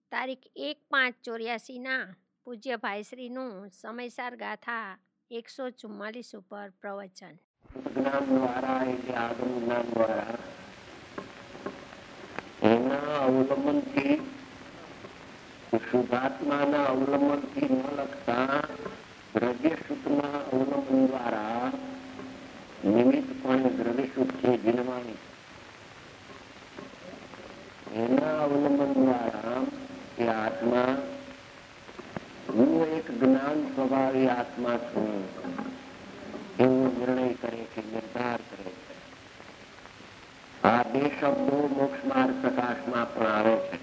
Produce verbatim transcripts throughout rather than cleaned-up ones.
તારીખ એક પાંચ ચોર્યાસી ના પૂજ્ય ભાઈશ્રીનું સમયસાર ગાથા એકસો ચુમ્માલીસ ઉપર પ્રવચન. જ્ઞાન દ્વારા એટલે આગમ જ્ઞાન દ્વારા એના અવલંબનથી શુદ્ધાત્માના અવલંબનથી ન લખતા દ્રવ્ય શુદ્ધના અવલંબન દ્વારા નિમિત્ત પણ દ્રવ્ય શુદ્ધ છે જીનવાની એના અવલંબન દ્વારા એ આત્મા હું એક જ્ઞાન સ્વભાવી આત્મા છું એવો નિર્ણય કરે છે, નિર્ધાર કરે છે. આ બે શબ્દો મોક્ષ માર્ગ પ્રકાશમાં પણ આવે છે.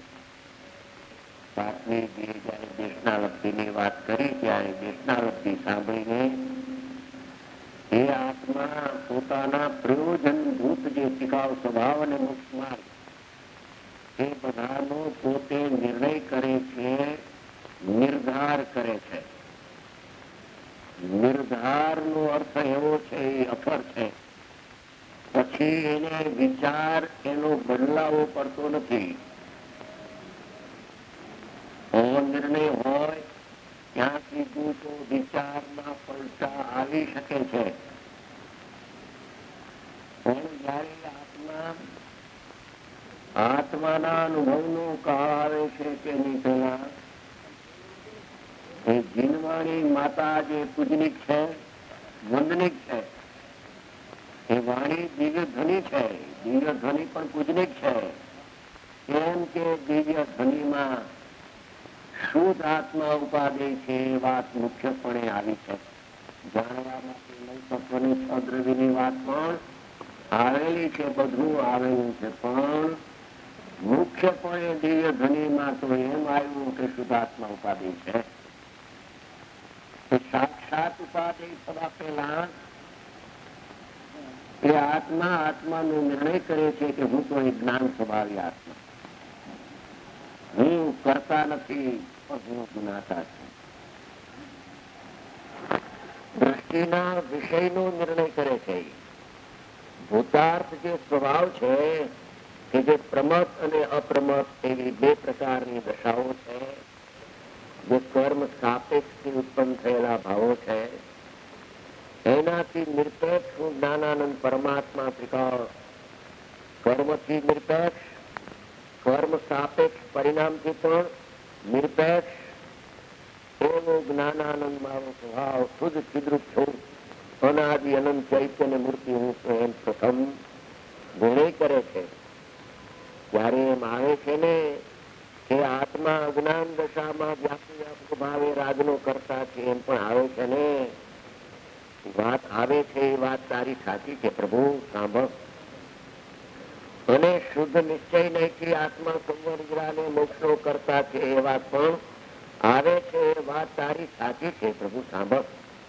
સાતમી જયારે દેશનાલબ્ધિની વાત કરી ત્યારે દેશનાલબ્ધિ સાંભળીને એ આત્મા પોતાના પ્રયોજનભૂત જે ટિકાવ સ્વભાવ અને મોક્ષ માર્ગ એ બધાનો પોતે નિર્ણય કરે છે, નિર્ધાર કરે છે. નિર્ધાર નો અર્થ એવો છે, એ અફર છે. પછી એને વિચાર એનો બદલાવો પડતો નથી. નિર્ણય હોય ત્યાં સુધી તો વિચારમાં પલટા આવી શકે છે. પણ જયારે આત્મા આત્માના અનુભવનો કાળ આવે છે તેની પહેલા એ જીનવાણી માતા જે પૂજનિક છે, વંદનિક છે, એ વાણી દિવ્ય ધ્વનિ છે. દિવ્ય ધ્વનિ પણ પૂજનિક છે. એમ કે દિવ્ય ધ્વનિમાં શુદ્ધ આત્મા ઉપાદેય છે એ વાત મુખ્યપણે આવી છે. જાણવા માટે નવતત્વની છ દ્રવ્યની વાત પણ આવેલી છે, બધું આવેલું છે. પણ મુખ્યપણે દિવ્ય ધ્વનિમાં તો એમ આવ્યું કે શુદ્ધાત્મા ઉપાદેય છે. સાક્ષાત ઉપાદેય થવા પહેલા એ આત્મા આત્માનો નિર્ણય કરે છે કે હું તો એક જ્ઞાન સ્વભાવી આત્મા, હું કરતા નથી પણ હું જ્ઞાતા છું. દ્રષ્ટિના વિષયનો નિર્ણય કરે છે. ભૂતાર્થ જે સ્વભાવ છે કે જે પ્રમત અને અપ્રમત એવી બે પ્રકારની દશાઓ છે, જે કર્મ સાપેક્ષથી ઉત્પન્ન થયેલા ભાવો છે, એનાથી નિરપેક્ષ હું જ્ઞાનાનંદ પરમાત્મા ત્રિકાળ, કર્મથી નિરપેક્ષ, કર્મ સાપેક્ષ પરિણામથી પણ નિરપેક્ષ એવો જ્ઞાનાનંદ મારો સ્વભાવ શુદ્ધ ચિદ્રુપ છું, અનાદિ અનંત ચૈતન્ય મૂર્તિ હું છું એમ પ્રથમ નિર્ણય કરે છે. ત્યારે એમ આવે છે ને કે આત્મા અજ્ઞાન દશામાં વ્યાપી વ્યાપક ભાવે રાજનો કરતા છે એમ પણ આવે છે ને. વાત આવે છે એ વાત તારી સાચી છે પ્રભુ, સાંભળ. અને શુદ્ધ નિશ્ચય નહીથી આત્મા સંવર્ગરાને મોક્ષો કરતા છે એ વાત પણ આવે છે, એ વાત તારી સાચી છે પ્રભુ, સાંભળ.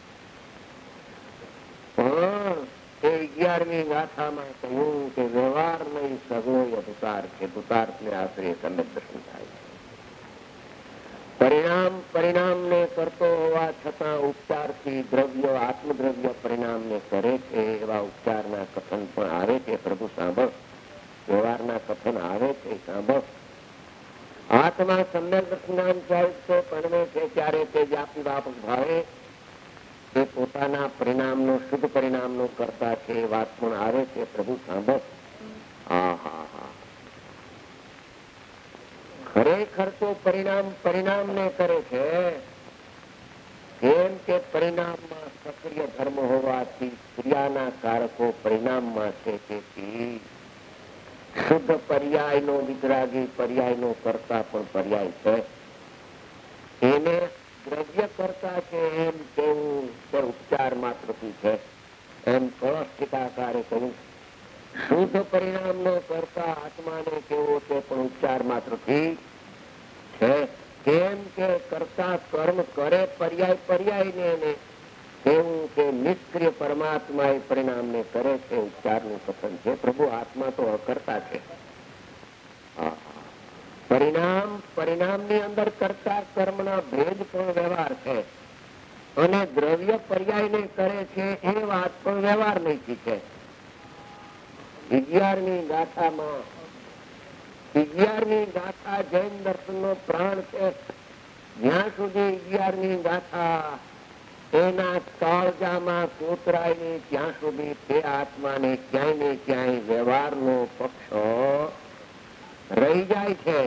પણ એ અગિયારમી ગાથામાં કહ્યું કે વ્યવહાર નહીં સગો ભૂતાર છે. ભૂતાર્થ ને આશરે સમ્યક દર્શન થાય છે. પરિણામ પરિણામને કરતો હોવા છતાં ઉપચારથી દ્રવ્ય આત્મદ્રવ્ય પરિણામને કરે છે એવા ઉપચારના કથન પણ આવે છે પ્રભુ, સાંભળ. વ્યવહારના કથન આવે છે, સાંભળ. આત્મા સમ્યક દર્શન ચારિત્ર પરમે છે ત્યારે તે વ્યાપી વ્યાપક ભાવે એ પોતાના પરિણામનો શુદ્ધ પરિણામનો કરતા છે એ વાત પણ આવે છે પ્રભુ, સાંભળ. હા હા હા ખરેખર તો પરિણામ પરિણામને કરે છે. કેમ કે પરિણામમાં સક્રિય ધર્મ હોવાથી ક્રિયાના કારકો પરિણામમાં છે. તેથી શુદ્ધ પર્યાયનો વિતરાગી પર્યાયનો કરતા પણ પર્યાય છે. એને દ્રવ્ય કરતા છે એમ કેવું તે ઉપચાર માત્રથી છે. એમ કળશ ટીકાકારે કહ્યું શુદ્ધ પરિણામનો કરતા આત્માને કેવો તે પણ ઉપચાર માત્રથી છે. કેમ કે કરતા કર્મ કરે પર્યાય પર્યાય ને કેવું કે નિષ્ક્રિય પરમાત્મા એ પરિણામને કરે છે. ઉપચારનું કથન છે પ્રભુ. આત્મા તો અકર્તા છે. પરિણામ પરિણામની અંદર કરતા કર્મના ભેદ પણ વ્યવહાર છે, અને દ્રવ્ય પર્યાયને કરે છે એ વાત પણ વ્યવહાર નહીં છે. અગિયારમી ગાથામાં અગિયારમી ગાથા જૈન દર્શન નો પ્રાણ છે. જ્યાં સુધી અગિયારમી ગાથા એના કાળજામાં કોતરાય નહીં ત્યાં સુધી તે આત્માને ક્યાંય ને ક્યાંય વ્યવહારનો પક્ષ રહી જાય છે.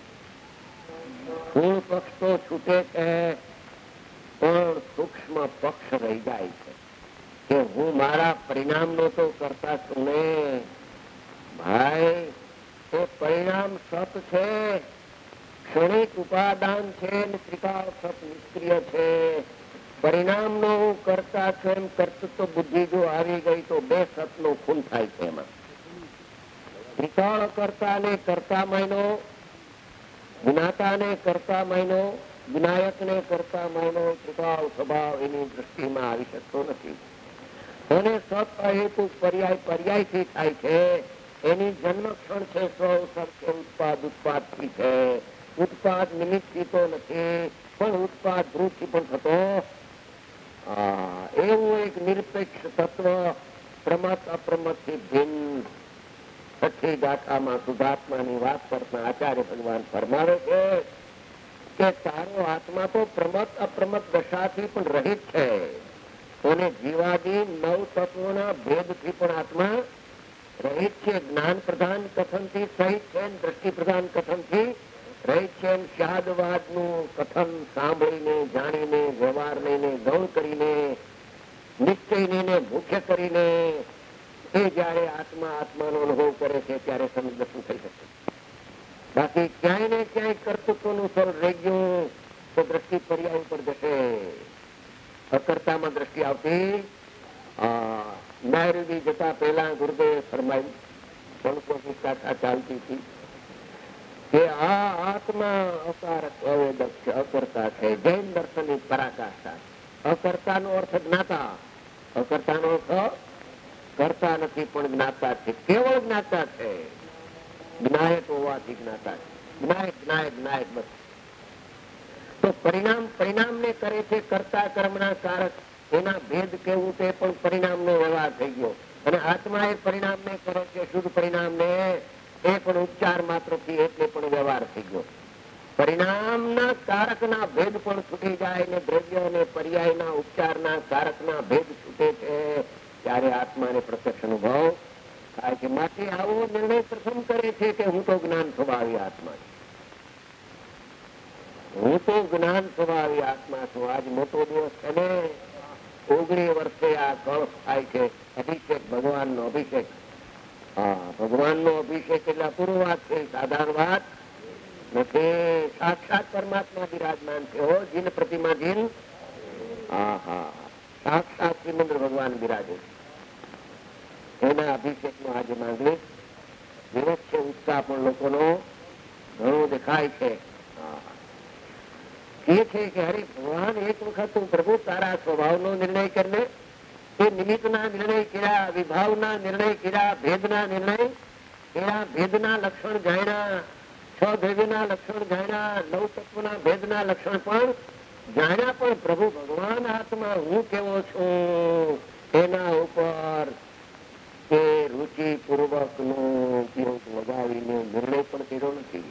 સ્થૂળ પક્ષ તો છૂટે છે, પણ સૂક્ષ્મ પક્ષ રહી જાય છે કે હું મારા પરિણામનો તો કરતા છું ને ભાઈ. એ પરિણામ સત છે, ક્ષણિક ઉપાદાન છે, ત્રિકાળ સત નિષ્ક્રિય છે. પરિણામનો હું કરતા છું એમ કર્તૃત્વ બુદ્ધિ જો આવી ગઈ તો બે સતનો ખૂન થાય છે. એમાં ત્રિકાળ કરતા ને કરતા માયનો, જ્ઞાતા ને કરતા માયનો, વિનાયક ને કરતા માયનો ત્રિકાળ સ્વભાવ એની દ્રષ્ટિમાં આવી શકતો નથી. અને સત અહેતુ પર્યાય પર્યાયથી થાય છે. એની જન્મ ક્ષણ છે સ્વ સત્ય ઉત્પાદ ઉત્પાદ થી છે. ઉત્પાદ નિમિત્ત થી તો નથી, પણ ઉત્પાદ ધ્રુવ થી પણ થતો. એવું એક નિરપેક્ષ તત્વ પ્રમત અપ્રમત થી ભિન્ન. છઠ્ઠી ગાથામાં શુદ્ધાત્માની વાત કરતા આચાર્ય ભગવાન ફરમાવે છે કે તારો આત્મા તો પ્રમત અપ્રમત દશાથી પણ રહિત છે. અને જીવાદી નવ તત્વોના ભેદથી પણ આત્મા રહિત છે. જ્ઞાન પ્રધાન કથન થી સહિત છે, દ્રષ્ટિ પ્રધાન કથન થી રહિત છે. શાદવાદ નું કથન સાંભળીને જાણીને વ્યવહારને ગૌણ કરીને નિશ્ચયને મુખ્ય કરીને એ જયારે આત્મા આત્માનો અનુભવ કરે છે ત્યારે સમજ શું થઈ શકે. બાકી ક્યાંય ને ક્યાંય કર્તૃત્વનું ફળ રહી ગયું તો દ્રષ્ટિ પર્યાય ઉપર જશે. અકર્તામાં દ્રષ્ટિ આવતી. નાયરુદી જતા પહેલા ગુરુદેવે ફરમાયું, સંતોની કથા ચાલતી હતી કે આ આત્મા અકારક અવેદક છે, અકર્તા છે. જૈન દર્શનની પરાકાષ્ઠા. અકર્તા નો અર્થ જ્ઞાતા, અકર્તા નો અર્થ કરતા નથી પણ જ્ઞાતા છે. કેવળ જ્ઞાતા છે. જ્ઞાયક હોવાથી જ્ઞાતા છે. જ્ઞાયક જ્ઞાયક જ્ઞાયક બસ. તો પરિણામ પરિણામ ને કરે છે. કરતા કર્મના કારક એના ભેદ કેવું તે પણ પરિણામ નો વ્યવહાર થઈ ગયો. અને આત્મા એ પરિણામ ને કરે છે, શુદ્ધ પરિણામ ને, એ પણ ઉપચાર માત્ર થી એટલે પણ વ્યવહાર થઈ ગયો. પરિણામના કારકના ભેદ પણ છૂટી જાય ને દ્રવ્ય અને પર્યાયના ઉપચારના કારકના ભેદ છૂટે છે ત્યારે આત્માને પ્રત્યક્ષ અનુભવ થાય છે. માટે આવો નિર્ણય પ્રથમ કરે છે કે હું તો જ્ઞાન સ્વભાવી આત્મા છું. હું તો જ્ઞાન સ્વભાવી આત્મા છું. આજ મોટો દિવસ છે ને, ઓગણી વર્ષે આ કળશ થાય છે. અભિષેક, ભગવાન નો અભિષેક. હા, ભગવાન નો અભિષેક એટલે અપૂર્વ વાત છે, સાધારણ વાત નથી. સાક્ષાત પરમાત્મા બિરાજમાન છે. હો જીન પ્રતિમા જીન. હા હા, સાક્ષાત શ્રીમંદ્ર ભગવાન બિરાજે છે. એના અભિષેક નો આજે માંગલિક દિવસ છે. ઉત્સાહ પણ લોકોનો ઘણો દેખાય છે. એ છે કે હરે ભગવાન એક વખત તું પ્રભુ તારા સ્વભાવનો નિર્ણય કરીને એ નિમિત્તના નિર્ણય કર્યા, વિભાવના નિર્ણય કર્યા, ભેદના નિર્ણય કર્યા, ભેદના લક્ષણ જાણ્યા, છ દ્રવ્યના લક્ષણ જાણ્યા, નવ તત્વના ભેદના લક્ષણ પણ જાણ્યા. પણ પ્રભુ ભગવાન આત્મા હું કેવો છું એના ઉપર તે રુચિ પૂર્વક નો ઉપયોગ લગાવીને નિર્ણય પણ કર્યો નથી.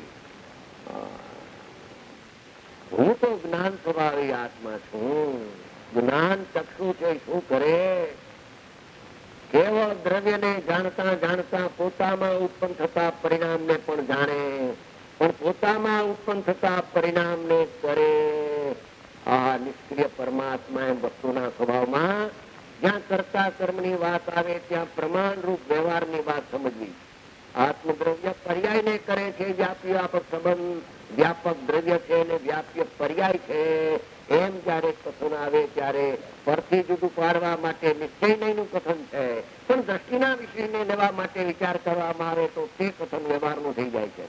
હું તો જ્ઞાન સ્વભાવી આત્મા છું. જ્ઞાન ચક્ષુ છે, શું કરે? કેવળ દ્રવ્યને જાણતા જાણતા પોતામાં ઉત્પન્ન થતા પરિણામને પણ જાણે, પણ પોતામાં ઉત્પન્ન થતા પરિણામને કરે. આ નિષ્ક્રિય પરમાત્મા એમ વસ્તુના સ્વભાવમાં જ્યાં કરતા કર્મની વાત આવે ત્યાં પ્રમાણરૂપ વ્યવહારની વાત સમજવી. આત્મદ્રવ્ય પર્યાયને કરે છે. વ્યાપી વ્યાપક સંબંધ વ્યાપક દ્રવ્ય છે અને વ્યાપ્ય પર્યાય છે. એમ જયારે કથન આવે ત્યારે પરથી જુદું પાડવા માટે નિશ્ચયનું કથન છે, પણ દ્રષ્ટિના વિષયને લેવા માટે વિચાર કરવામાં આવે તો તે કથન વ્યવહારનું થઈ જાય છે.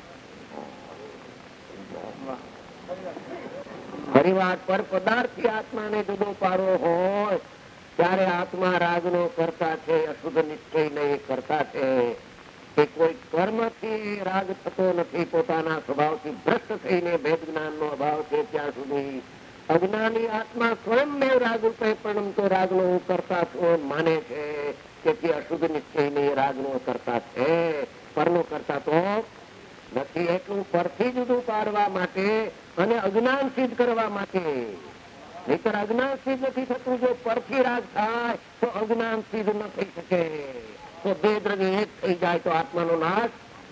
પરિવાર પર પદાર્થથી આત્માને જુદો પાડવો હોય ત્યારે આત્મા રાગનો કરતા છે, અશુદ્ધ નિશ્ચય નહીં કરતા છે. કે કોઈ કર્મથી રાગ થતો નથી, પોતાના સ્વભાવથી ભ્રષ્ટ થઈને ભેદ જ્ઞાનનો અભાવ છે ત્યાં સુધી અજ્ઞાની આત્મા સ્વયં મેં રાગ રૂપે પણ તો રાગનો હું કરતા છું માને છે. તેથી અશુદ્ધ નિશ્ચય નહીં રાગનો કરતા છે, પરનો કરતા તો નથી એટલું પરથી જુદું પાડવા માટે અને અજ્ઞાન સિદ્ધ કરવા માટે. નહીતર અજ્ઞાન સિદ્ધ નથી થતું. જો પરથી રાગ થાય તો અજ્ઞાન સિદ્ધ ન થઈ શકે. તો બે દ્રવ્ય એક થઈ જાય તો આત્માનો નાશ.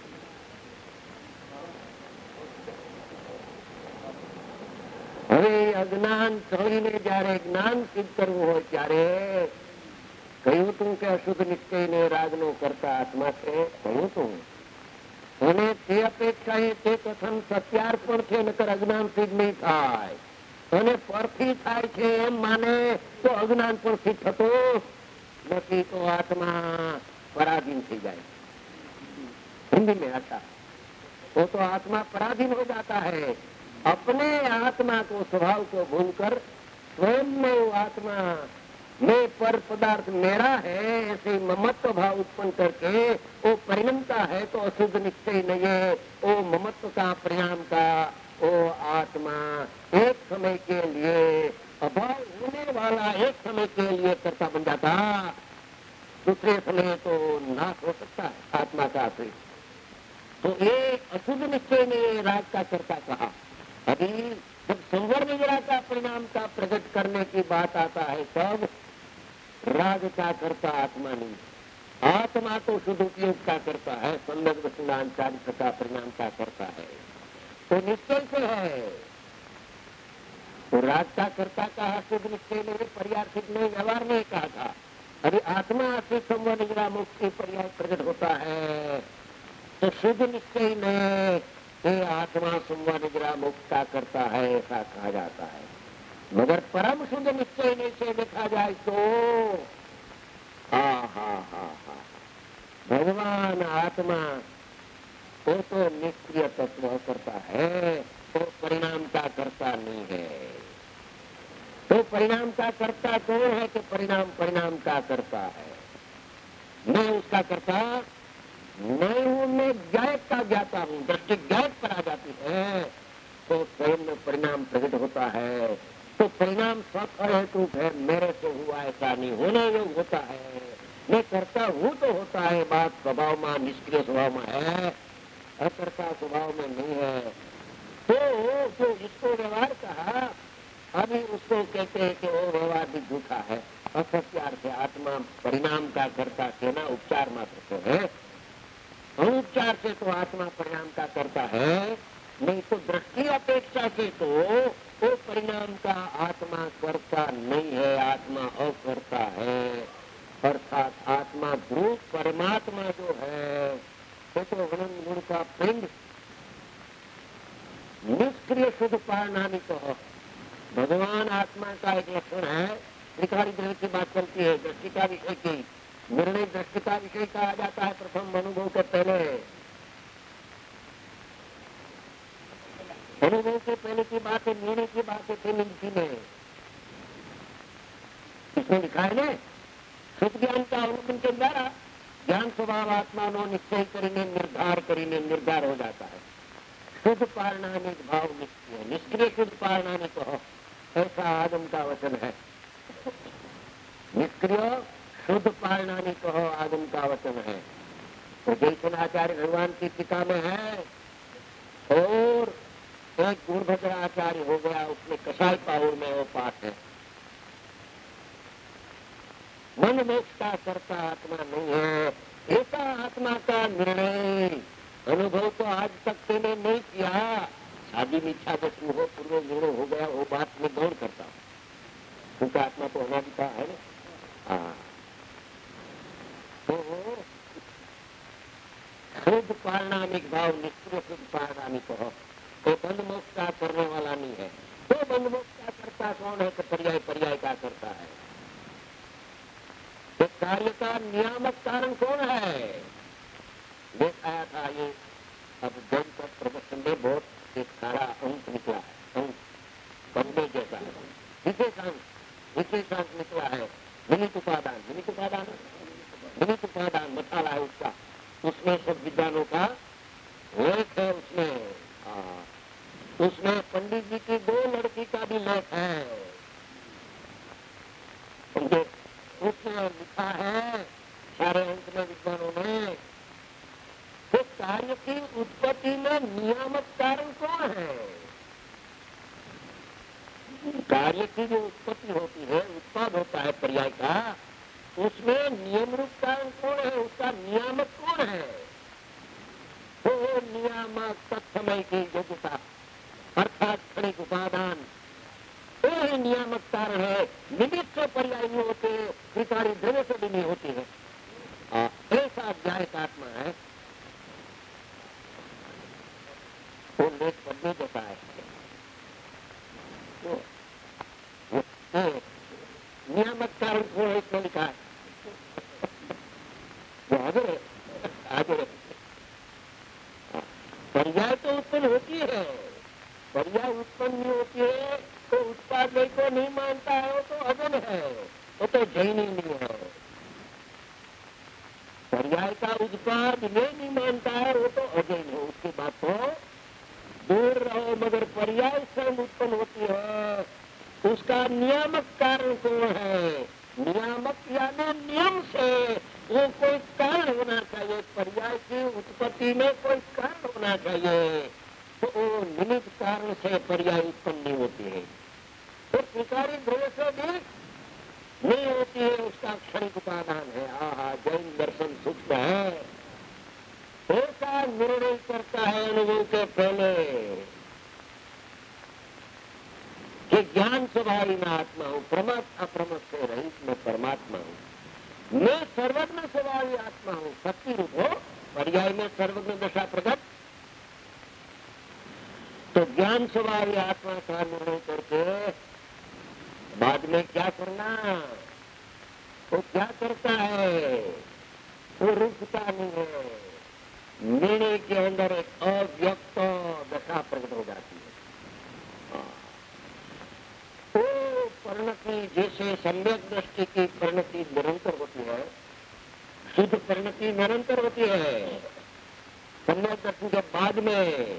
હવે અજ્ઞાન છોડીને જયારે જ્ઞાન સિદ્ધ કરવું હોય ત્યારે કહ્યું તું કે અશુદ્ધ નિશ્ચય ને રાગ નો કરતા આત્મા છે, કહ્યું તું. અને તે અપેક્ષાએ તે કથન સત્યાર પણ છે, નકર અજ્ઞાન સિદ્ધ નહીં થાય. અને પરથી થાય છે એમ માને તો અજ્ઞાન પણ સિદ્ધ થતો નથી, તો આત્મા पराधीन થઈ જાય. हिंदी में आता वो तो आत्मा पराधीन हो जाता है. अपने आत्मा को स्वभाव को भूलकर स्वयं में वो आत्मा में पर पदार्थ मेरा है ऐसे ममत्व भाव उत्पन्न करके वो परिणमता है. तो अशुद्ध निश्चय नहीं है, वो ममत्व का परिणाम का वो आत्मा एक समय के लिए अभाव होने वाला एक समय के लिए कर्ता बन जाता, दूसरे समय तो नाश हो सकता है आत्मा का आश्रित. तो ये अशुद्ध निश्चय ने राग का कर्ता कहा. अभी जब संवर निग्रह का परिणाम का प्रकट करने की बात आता है तब राग का कर्ता आत्मा नहीं. आत्मा तो शुद्ध उपयोग का करता है, सम्यक दर्शनान चारित्र का परिणाम का करता है. तो निश्चय से है. तो राग का कर्ता कहा, शुद्ध निश्चय ने पर्यार्थिक में व्यवहार नहीं कहा था. अभी आत्मा से संवर निग्रह मुक्ति पर्याय प्रकट होता है तो शुद्ध निश्चय में ये आत्मा संवर निग्रह मुक्त का करता है ऐसा कहा जाता है. मगर परम शुद्ध निश्चय में से देखा जाए तो हा हा हा हा भगवान आत्मा वो तो निष्क्रिय तत्व करता है, तो परिणाम का करता नहीं है. तो परिणाम का कर्ता कौन है कि परिणाम परिणाम का करता है. मैं उसका करता नहीं हूं, मैं ज्ञात का ज्ञाता हूं. दृष्टि ज्ञात पर आ जाती है तो स्वयं में परिणाम प्रकट होता है. तो परिणाम स्वफल हेतु है, मेरे से हुआ ऐसा नहीं, होने योग होता है. मैं करता हूं तो होता है, बात स्वभाव में निष्क्रिय स्वभाव में है, अकर्ता स्वभाव में नहीं है. तो जो इसको व्यवहार कहा अभी उसको कहते हैं कि वो व्यवहार भी झूठा है, असत्यार से. आत्मा परिणाम का करता से ना उपचार मात्र से है. अनुपचार से तो आत्मा परिणाम का करता है नहीं. तो दृष्टि अपेक्षा से तो वो परिणाम का आत्मा करता नहीं है, आत्मा अकर्ता है. अर्थात आत्मा ध्रुव परमात्मा जो है वो तो गुण गुण का पिंड निष्क्रिय शुद्ध पारणानी कहो. भगवान आत्मा का एक लक्षण है. त्रिकाली ग्रह की बात चलती है, दृष्टि का विषय की. निर्णय दृष्टि का विषय कहा जाता है प्रथम अनुभव के पहले. अनुभव के पहले की बात है, निर्णय की बात है निमित्ती में. इसमें लिखा है ना, शुद्ध ज्ञान का अवलोकन के द्वारा ज्ञान स्वभाव आत्मा नो निश्चय करीने निर्धार करीने निर्धार हो जाता है. शुद्ध पारणानिक भाव निष्क्रिय, निष्क्रिय शुद्ध पारणानिक कहो ऐसा आगम का वचन है. निष्क्रिय शुद्ध पारणानिक कहो आगम का वचन है. तो जैसन आचार्य भगवान की टीका में है. और एक गुणभद्र आचार्य हो गया, उसमें कसाई पाहुर में वो पाठ है. मन मोक्ष का करता आत्मा नहीं है, ऐसा आत्मा का निर्णय अनुभव तो आज तक मैंने नहीं किया. शादी में इच्छा बची हो, पूर्व निर्णय हो गया, वो बात में गौर करता हूँ क्योंकि आत्मा तो होना भी था है ना. हाँ, तो शुद्ध पारणामिक भाव निष्क्रिय शुद्ध पारणामिक हो तो बंध मोक्ष का करने वाला नहीं है. तो बंध मोक्ष का करता कौन है? तो पर्याय पर्याय का करता है. तो कार्य का नियामक कारण कौन है? देखाया था ये. अब जन का प्रदर्शन में बहुत एक सारा अंक निकला है, अंक पढ़ने जैसा है. विशेषांक विशेषांक निकला है. निमित्त उपादान, निमित्त उपादान निमित्त उपादान मसाला है उसका. उसमें सब विद्वानों का लेख है. उसमें आ, उसमें पंडित जी की दो लड़की का भी लेख है. उसमें लिखा है सारे अंक में विद्वानों ने कार्य की उत्पत्ति में नियामक कारण कौन है? कार्य की जो उत्पत्ति होती है, उत्पाद होता है पर्याय का, उसमें नियम रूप कारण कौन है? उसका नियामक कौन है? वो नियामक तत्समय की योग्यता अर्थात क्षणिक उपादान, वो ही नियामक कारण है। निमित्त से पर्याय नहीं होते, विकारी द्रव्य से भी नहीं होती है। आ, ऐसा व्यायक आत्मा है, वो लेख पढ़ने जैसा है। वो, वो, वो, नियामक कारण कौन है इसमें लिखा है? वो हाजिर है, हाजिर है। पर्याय तो उत्पन्न होती है, पर्याय उत्पन्न नहीं होती है तो उत्पाद को नहीं मानता है, वो तो अजन है, वो तो जैनी नहीं है। पर्याय का उत्पाद में नहीं मानता है, वो तो अजैन है। उसकी बात तो दूर रहो, मगर पर्याय स्वयं उत्पन्न होती है, उसका नियामक कारण कौन है? नियामक यानी नियम से वो कोई कारण होना चाहिए। पर्याय की उत्पत्ति में कोई कारण होना चाहिए, तो वो निमित्त कारण से पर्याय उत्पन्न नहीं होती है। तो स्वीकारी द्रव्य से भी नहीं होती है, उसका क्षणिक उपादान है। आहा, जैन दर्शन सूक्ष्म है, ऐसा निर्णय करता है अनुभव के पहले कि ज्ञान स्वभावी में आत्मा हूँ, प्रमत अप्रमत से रहित में परमात्मा हूँ, मैं सर्वज्ञ स्वभावी आत्मा हूँ। शक्ति रूप हो, पर्याय में सर्वज्ञ दशा प्रकट, तो ज्ञान स्वभावी आत्मा का निर्णय करके बाद में क्या करना? वो क्या करता है? वो रुकता नहीं है, निर्णय के अंदर एक अव्यक्त दशा प्रकट हो जाती है। तो परिणति जैसे सम्यक दृष्टि की परिणति निरंतर होती है, शुद्ध परिणति निरंतर होती है, सम्यक दर्शन के बाद में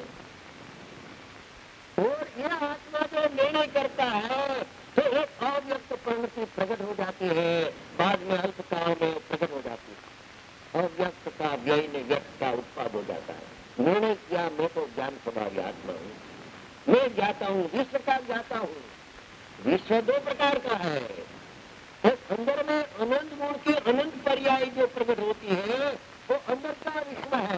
और यह आत्मा जो निर्णय करता है तो एक अव्यक्त परिणति प्रकट हो जाती है, बाद में अल्पकाल में प्रकट हो जाती है। अव्यक्त का व्यय ने व्यक्त का उत्पाद हो जाता है। निर्णय किया मैं तो ज्ञान स्वभावी आत्मा हूँ, मैं ज्ञाता हूँ, विश्व का ज्ञाता हूँ। विश्व दो प्रकार का है, एक अंदर में अनंत गुण की अनंत पर्याय जो प्रकट होती है वो अंदर का विश्व है,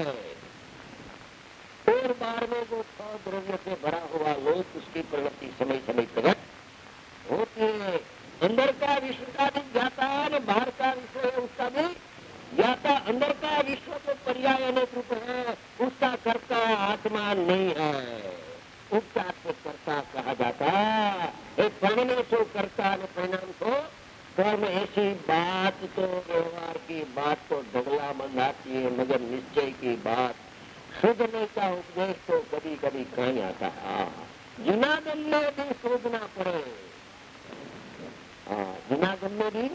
और बाहर में जो छह द्रव्य से भरा हुआ लोक उसकी प्रवृत्ति समय समय प्रकट होती है। अंदर का विश्व का भी ज्ञाता है, बाहर का विश्व है उसका भी ज्ञाता। अंदर का विश्व तो पर्याय अनेक रूप है, उसका कर्ता आत्मा नहीं है, उपचार से कर्ता कहा जाता। एक परिणाम सो कर्ता ने परिणाम सो कर्म, ऐसी बात तो व्यवहार की बात तो ढगला मंदाती है, मगर निश्चय की बात शोधने का उपदेश तो कभी कभी कहीं आता है। जुनागम में भी शोधना पड़े, जुनागम में भी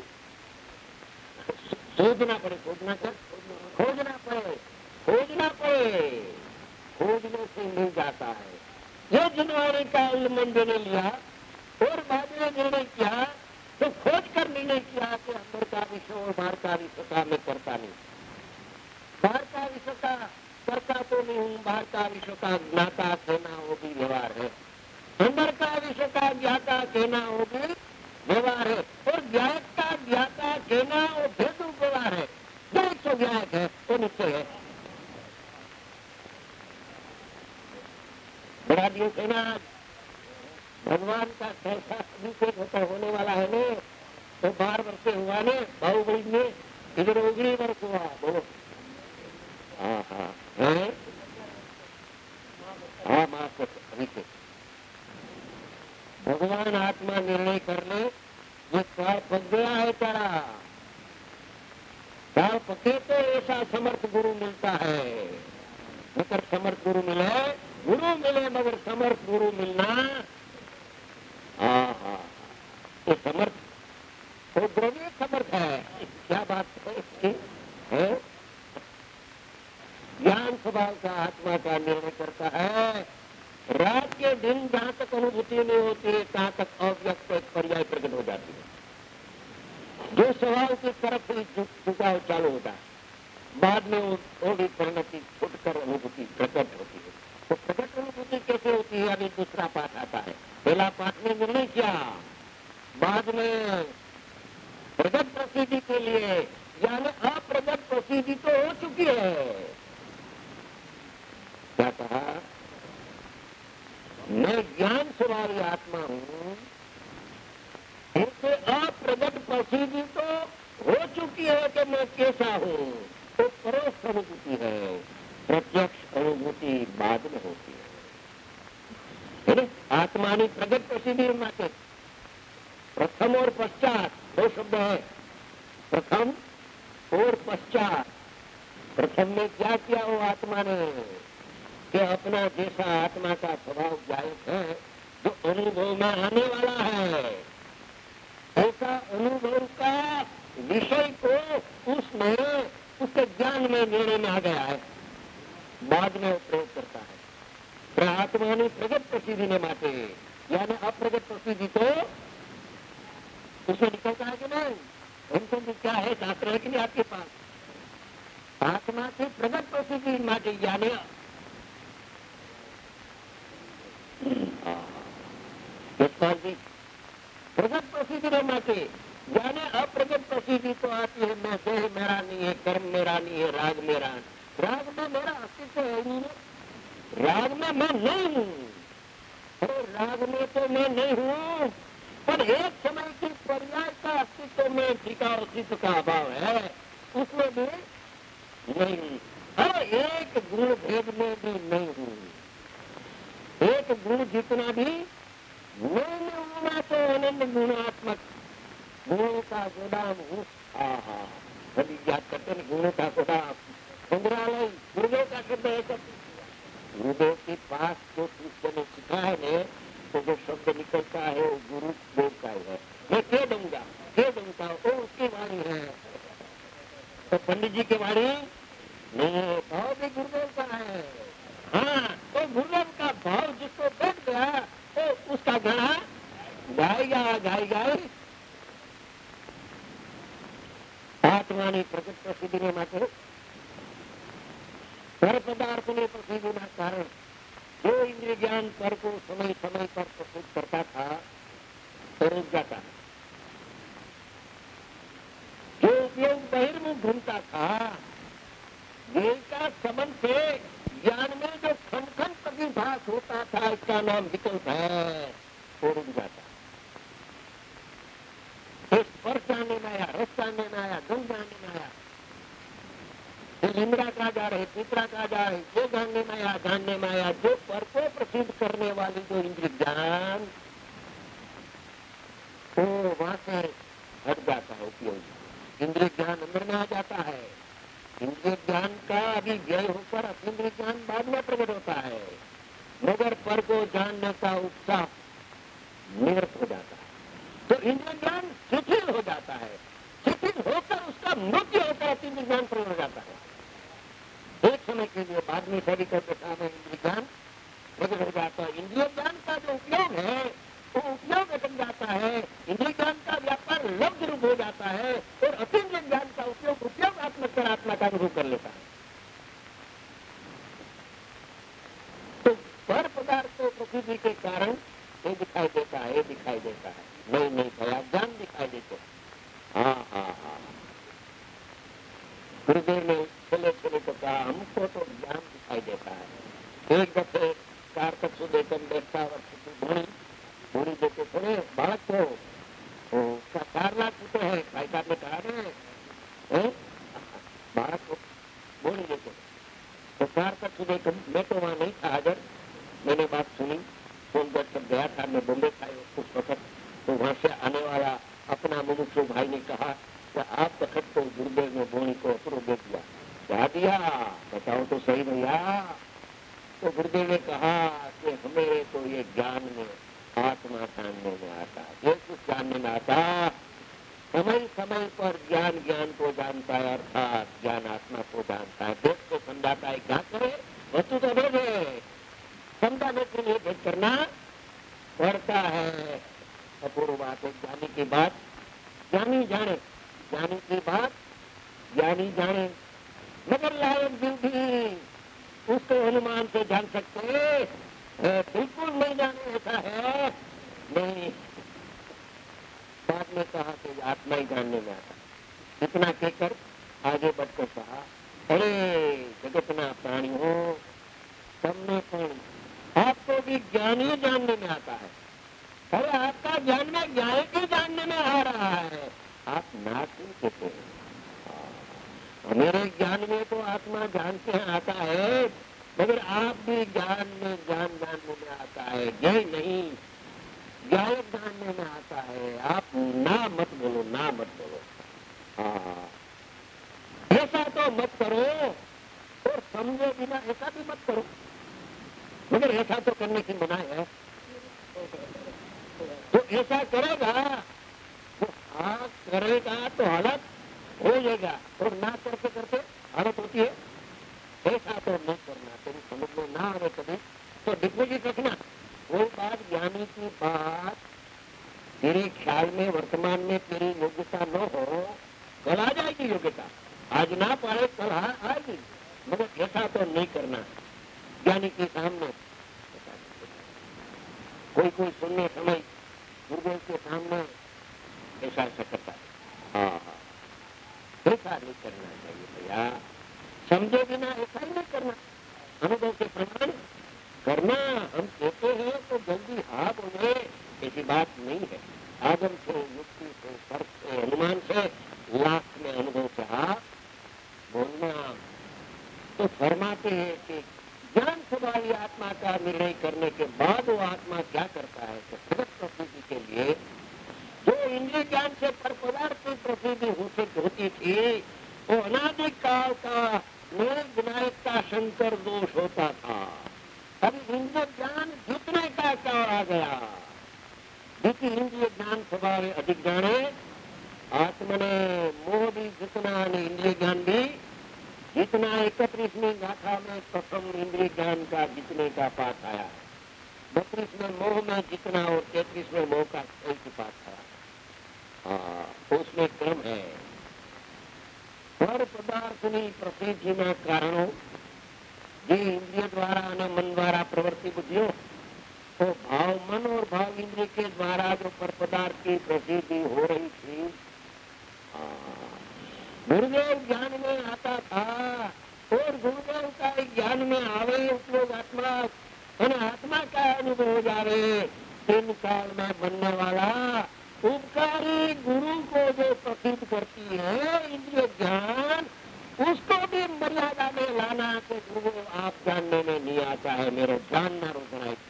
शोधना पड़े, शोधना कर खोजना पड़े, खोजना पड़े, खोजने से मिल जाता है। ये जिन्होंने का उल्लंघन ने लिया और बाद में निर्णय किया तो खोज कर निर्णय किया कि अंदर का विश्व और बाहर का विश्व का मैं करता नहीं, बाहर का विश्व का करता तो नहीं हूँ, बाहर का विश्व का ज्ञाता कहना वो भी व्यवहार है, अंदर का विश्व का ज्ञाता कहना वो भी व्यवहार है, और ज्ञात का ज्ञाता कहना वो भेद व्यवहार है। जो एक सौ ज्ञात है वो निश्चय है। बड़ा दियो कहना भगवान का कैसा अभिषेक होता होने वाला है ने, तो बार वर्ष हुआ ने, बाहुबली में इधर उगली वर्ष हुआ बोलो। हाँ हाँ है, हाँ माफ अभिषेक। भगवान आत्मा निर्णय कर ले, ये काल पक गया है तेरा, काल पके तो ऐसा समर्थ गुरु मिलता है। मगर समर्थ गुरु मिले, गुरु मिले मगर समर्थ गुरु मिलना, हाँ ये समर्थ तो द्रव्य समर्थ है। क्या बात है इसकी है? ज्ञान स्वभाव का आत्मा का निर्णय करता है। रात के दिन जहाँ तक अनुभूति नहीं होती है तहाँ तक अव्यक्त एक पर्याय प्रकट हो जाती है, जो स्वभाव की तरफ ही झुकाव चालू होता है, बाद में वो थोड़ी परिणति छूट कर पाठ आता है। पहला पाठ में निर्णय किया, बाद में प्रगट प्रसिद्धि के लिए, यानी अप्रगट प्रसिद्धि तो हो चुकी है। क्या कहा? मैं ज्ञान स्वभावी आत्मा हूँ, इससे अप्रगट प्रसिद्धि तो हो चुकी है कि मैं कैसा हूँ, तो परोक्ष अनुभूति है, प्रत्यक्ष अनुभूति बाद में होती है। आत्मा की प्रगट प्रसिद्धि माटे प्रथम और पश्चात दो शब्द है, प्रथम और पश्चात। प्रथम में क्या किया वो आत्मा ने कि अपना जैसा आत्मा का स्वभाव जायक है, जो अनुभव में आने वाला है, ऐसा अनुभव का विषय को उसमें उसके ज्ञान में निर्णय में आ गया है, बाद में वो प्रयोग करता है। तो आत्मा ने प्रगट प्रसिद्धि ने माटे, यानी अप्रगट प्रसिद्धि तो उसमें निकलता है कि नहीं? हमको भी क्या है, शास्त्र है कि नहीं आपके पास? आत्मा से प्रगट प्रसिद्धि माटे, यानी प्रगट प्रसिद्धि ने माटे, यानी अप्रगट प्रसिद्धि तो आती है, मैं देह मेरा नहीं है, कर्म मेरा नहीं है, राग मेरा, राग में मेरा अस्तित्व है नहीं, राग में मैं नहीं हूँ, अरे राग में तो मैं नहीं हूँ, पर एक समय की पर्याय का अस्तित्व में टीका अस्तित्व का अभाव है, उसमें भी नहीं हूँ। और एक गुण भेद में भी नहीं हूँ, एक गुण जितना भी मैं होना तो आनंद गुणात्मक गुणों का गोदाम हूँ। आहा, कभी याद करते हैं गुणों का गोदाम, संग्रहालय गुरुदेव का शब्द है। सब गुरुदेव के पास जो शिष्य ने सिखा है ने, तो जो शब्द निकलता है वो गुरुदेव का ही है। मैं कह दूंगा कह दूंगा वो उसकी वाणी है, तो पंडित जी की वाणी नहीं है, भाव भी गुरुदेव का है। हाँ, तो गुरुदेव का भाव जिसको बैठ गया तो उसका गाना गाएगा गाएगा। आत्मा ने प्रकट प्रसिद्धि ने माटे पर पदार्थ ने प्रसिद्धि ना कारण जो इंद्रिय ज्ञान पर को समय समय पर प्रस्तुत करता था तो रुक जाता, जो उपयोग बहिर्मुख ढूंढता था, ये का संबंध से ज्ञान में जो खन खन प्रतिभास होता था, इसका नाम विकल्प है, वो रुक जाता। तो स्पर्श जानने में आया, रस जानने में आया, गंध जानने में आया, इंद्रा का जा रहे, पितरा का जा रहे, ये जानने में आया, जानने में आया, जो पर को प्रसिद्ध करने वाली जो इंद्रिय ज्ञान, तो वहां से हट जाता है उपयोग। इंद्रिय ज्ञान अंदर में आ जाता है, इंद्रिय ज्ञान का अभी व्यय होकर अतीन्द्रिय ज्ञान बाद में प्रकट होता है, मगर पर को जानने का उत्साह निरस्त हो जाता है, तो इंद्रिय ज्ञान शिथिल हो जाता है, शिथिल होकर उसका मृत्यु होकर अतीन्द्रिय ज्ञान प्रकट हो जाता है एक समय के लिए, बाद में सभी का दशा में इंद्रिय ज्ञान प्रकट हो जाता है। इंद्रिय ज्ञान का जो उपयोग है वो उपयोग बन जाता है, इंद्रिय ज्ञान का व्यापार लब्ध रूप हो जाता है, और अतीन्द्रिय ज्ञान का उपयोग उपयोगात्मक कर आत्मा का अनुभव कर लेता है। तो पर पदार्थ को प्रसिद्धि के कारण ये दिखाई देता है, ये दिखाई देता है, नहीं नहीं भया ज्ञान दिखाई देते। हाँ हाँ हाँ, गुरुदेव ने चले चले तो कहा हमको तो ज्ञान दिखाई देता है। एक दफे चार तक सुदेशन बैठता वर्ष भूणी भूणी देते थोड़े बालक को उसका चार लाख रुपये है, भाई साहब ने कहा ना बालक को भूणी देते, तो चार तक सुदेशन मैं तो वहां नहीं था हाजिर, मैंने बात सुनी, सोनगढ़ तक गया था, मैं बॉम्बे था उस वक्त, तो वहां से आने वाला अपना मुमुक्षु भाई ने कहा कि आप वक्त तो गुरुदेव ने भूणी को अपरो दे दिया, क्या दिया बताओ तो सही भैया। तो गुरुदेव ने कहा कि हमें तो ये ज्ञान में आत्मा जानने में आता है, ये कुछ जानने में आता, समय समय पर ज्ञान ज्ञान को जानता है, अर्थात ज्ञान आत्मा को जानता है, देश को समझाता है, क्या करे वस्तु तो भेजे, समझाने के लिए भेद करना पड़ता है। अपूर्व बात है, ज्ञानी की बात ज्ञानी जाने, ज्ञानी की बात ज्ञानी जाने, मगर लायक भी, भी उसको अनुमान से जान सकते है, बिल्कुल नहीं जाने ऐसा है नहीं। बाद में कहा कि आत्मा ही जानने में आता। इतना कहकर आगे बढ़कर कहा, अरे जगतना प्राणियों, सबने कौन आपको भी ज्ञान ही जानने में आता है। अरे आपका ज्ञान में ज्ञान ही जानने में आ रहा है, आप ना क्यों कहते हैं? मेरे ज्ञान में तो आत्मा जानते हैं आता है, मगर आप भी ज्ञान में ज्ञान जानने में आता है, यही नहीं ज्ञान जानने में आता है। आप ना मत बोलो, ना मत बोलो। हाँ, ऐसा तो मत करो और समझे बिना ऐसा भी मत करो, मगर ऐसा तो करने की मनाही है। तो ऐसा करेगा तो हाँ करेगा तो हालत हो जाएगा, और ना करते करते हालत होती है। ऐसा तो नहीं करना, तेरी समझ में ना आवे कभी तो डिपोजिट रखना। कोई बात ज्ञानी की बात तेरे ख्याल में वर्तमान में तेरी योग्यता न हो, कल आ जाएगी योग्यता। आज ना पाए कल आएगी, मगर ऐसा तो नहीं करना ज्ञानी के सामने। कोई कोई सुनने समय गुरुदेव के सामने ऐसा ऐसा करता है। हाँ, ऐसा नहीं करना चाहिए भैया, समझे बिना ऐसा ही नहीं करना, अनुभव के प्रमाण करना। हम कहते हैं तो जल्दी हाँ बोले, ऐसी बात नहीं है। आगम से, युक्ति से, तर्क से, अनुमान से, लाख में अनुभव से हाँ बोलना। तो फरमाते हैं कि ज्ञान स्वभावी आत्मा का निर्णय करने के बाद वो आत्मा क्या करता है, तो जगत प्रसिद्धि के लिए जो इंद्रिय ज्ञान से पर पदार्थ की प्रसिद्धि होती थी, वो अनादि काल का निर्णय विनायक का शंकर दोष होता था। अभी इंद्रिय ज्ञान जितने का काल आ गया, जितनी इंद्रिय ज्ञान स्वभाव अधिक जाने, आत्मने मोह भी जितना, इंद्रिय ज्ञान भी जितना। इकतीसवीं गाथा में प्रथम इंद्रिय ज्ञान का जितने का पाठ आया, बत्तीस में मोह में जितना और तैतीस में मोह का एक पाठ आया। हाँ, उसमें क्रम है। पर पदार्थની પ્રસિદ્ધિના કારણો જે इंद्रिय द्वारा અને मन द्वारा प्रवृत्ति बुद्धियों, तो भाव मन और भाव इंद्रिय के द्वारा जो पर पदार्थ की प्रसिद्धि हो रही थी, गुरुदेव ज्ञान में आता था और गुरुदेव का ज्ञान में आवे उपयोग आत्मा और आत्मा का अनुभव हो जावे, तीन काल में बनने वाला उपकारी गुरु को जो प्रसिद्ध करती है इंद्रिय ज्ञान, उसको भी मर्यादा में लाना कि गुरु आप जानने में नहीं आता है, मेरे जानना रोकना है।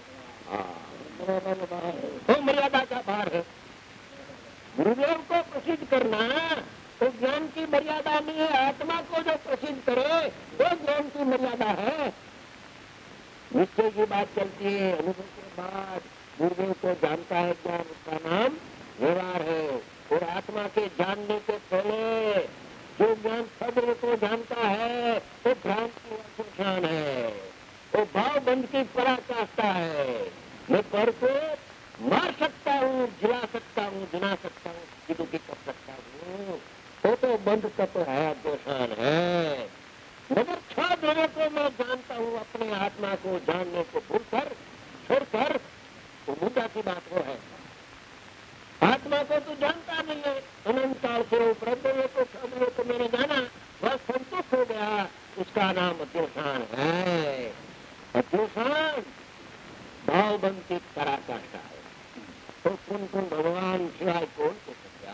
तो मर्यादा का भार है। गुरुदेव को प्रसिद्ध करना तो ज्ञान की मर्यादा नहीं है, आत्मा को जो प्रसिद्ध करे वो ज्ञान की मर्यादा है। निश्चय की बात चलती है, अनुभव के बाद गुरुदेव को जानता है ज्ञान, उसका नाम व्यवहार है। और आत्मा के जानने के पहले जो ज्ञान सब्र को जानता है वो भ्रांति और संख्यान है, वो भाव बंद की पराकाष्ठा है। मैं पर को मार सकता हूँ, जिला सकता हूँ, जिना सकता हूँ, दुखी कर सकता हूँ, वो तो बंद तत्व है, दोषान है। मगर छह दिनों को मैं जानता हूँ, अपने आत्मा को जानने को भूल कर छोड़ कर, तो मुद्दा की बात वो है। आत्मा को तो जानता नहीं है, अनंत काल से उपलब्ध हुए को सब को मैंने जाना, वह संतुष्ट हो गया, उसका नाम अत्योसान है। अत्योसान भावबंध की पराकाष्ठा है। तो कौन कौन भगवान सिवाय कौन को सकता?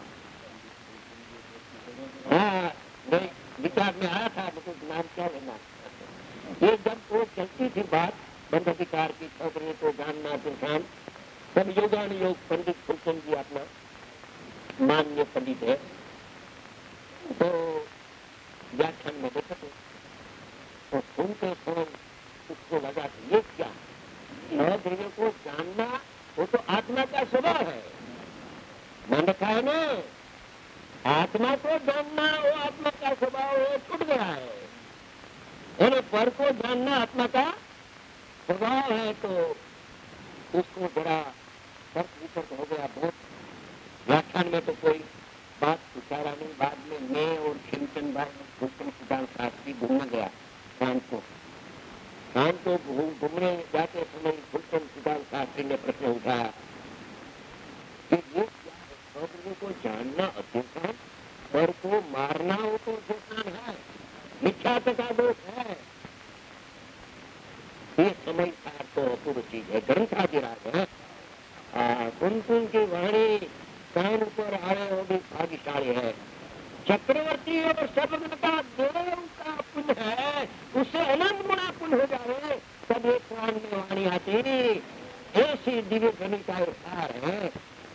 हाँ, नहीं विचार में आया था, मुझे नाम क्या लेना। ये जब वो चलती थी बात बंध अधिकार की, खबरें को जानना पहचान, तब योगान योग पंडित फुलचंद जी अपना मान्य पंडित है, तो व्याख्यान में देखते तो सुनते सुन उसको लगा कि ये क्या देव को जानना, वो तो आत्मा का स्वभाव है। मन रखा है ना, आत्मा को जानना वो आत्मा का स्वभाव है, छूट गया है। और पर को जानना आत्मा का स्वभाव है, तो उसको बड़ा तर्क वितर्क हो गया बहुत। व्याख्यान में तो कोई बात विचारा नहीं। बाद में मैं और खिमचंद भाई भूषण सिद्धांत शास्त्री घूमने गया शाम को, शाम को घूमने जाते समय फूलचंद सुधार शास्त्री ने प्रश्न उठाया कि ये क्या है, सौंदर्य को जानना अध्यक्षान, पर को मारना हो तो अध्यक्षान है, मिथ्या का दोष है। ये समय सार तो अपूर्व चीज है, ग्रंथाधिराज है। कुंकुम की वाणी कान पर आए वो भी भाग्यशाली है। चक्रवर्ती और सर्वज्ञ का देव का पुण्य है, उससे अनंत गुना पुण्य हो जाए तब एक प्राण में वाणी आती, ऐसी दिव्य ध्वनि का सार है।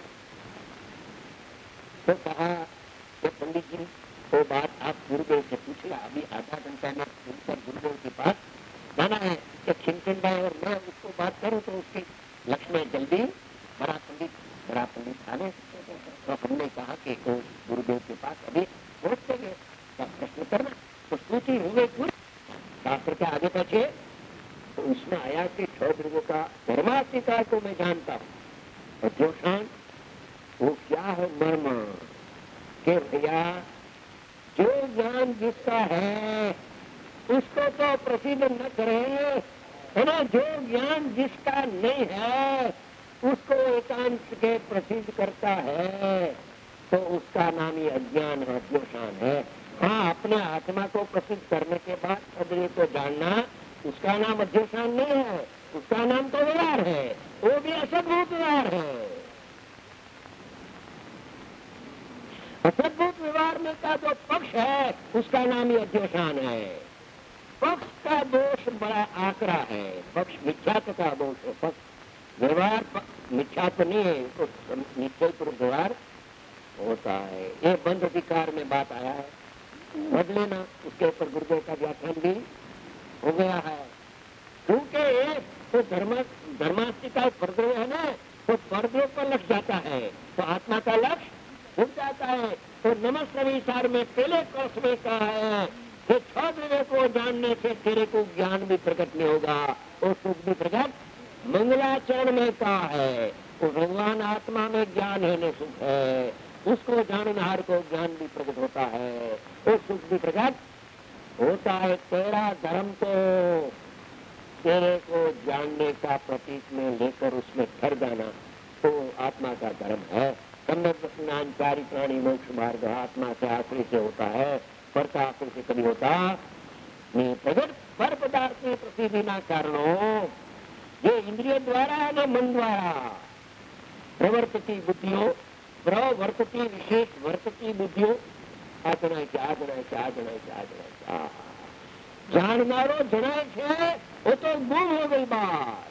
तो कहा तो पंडित जी वो बात आप गुरुदेव से पूछ लिया, अभी आधा घंटा में उनकर गुरुदेव के पास जाना है कि खिमचंद भाई और मैं उसको बात करूं तो उसके लक्ष्य में जल्दी बड़ा पंडित बड़ा पंडित आने। तो हमने कहा कि तो गुरुदेव के पास अभी पहुंचते गए, तब प्रश्न करना तो सूची हो गई पूरी शास्त्र के आगे पीछे। तो उसमें आया कि क्षौद्रव्य का धर्माधिकार को मैं जानता हूँ, अध्यक्षान वो क्या है मर्म कि भैया जो ज्ञान जिसका है उसको तो प्रसिद्ध न करेंगे, है ना। जो ज्ञान जिसका नहीं है उसको एकांत के प्रसिद्ध करता है तो उसका नाम ही अज्ञान है, अज्ञान है। हाँ, अपने आत्मा को प्रसिद्ध करने के बाद अद्वैत को जानना उसका नाम अध्यक्षान नहीं है, उसका नाम तो व्यवहार है, वो भी असद्भूत व्यवहार है। असद्भूत व्यवहार में का जो पक्ष है उसका नाम ही अध्यक्षान है। पक्ष का दोष बड़ा आकरा है, पक्ष मिथ्यात्व का दोष है। पक्ष व्यवहार मिथ्यात्व नहीं है, तो निश्चय पूर्वक व्यवहार होता है। ये बंद अधिकार में बात आया है, पढ़ लेना, उसके ऊपर गुरुदेव का व्याख्यान भी हो गया है। क्योंकि तो धर्म धर्मास्ति का परद्रव्य है ना, तो परद्रव्य पर लग जाता है तो आत्मा का लक्ष्य छूट जाता है। तो नमस्कार विचार में पहले कोष में कहा है कि क्षौद्रव्य को जानने से तेरे को ज्ञान भी प्रकट नहीं होगा और सुख भी प्रकट। मंगलाचरण में कहा है तो भगवान आत्मा में ज्ञान है न सुख है, उसको जाननहार को ज्ञान भी प्रकट होता है और सुख भी प्रकट होता है। तेरा धर्म तो तेरे को जानने का प्रतीक में लेकर उसमें ठहर जाना तो आत्मा का धर्म है। सम्यक स्नान चारि प्राणी मोक्ष मार्ग आत्मा से आश्रय से होता है, पर का आश्रय से कभी होता नहीं। प्रगट पर पदार्थ में प्रसिद्धि ना कारणों ये इंद्रिय द्वारा है न मन द्वारा प्रवर्तती बुद्धियों प्रवर्तती विशेष वर्तती बुद्धियों आ जनाय છે આ જણાય છે આ જણાય છે આ જણાય છે આ જાણનારો જણાય છે वो तो गुम हो गई बात।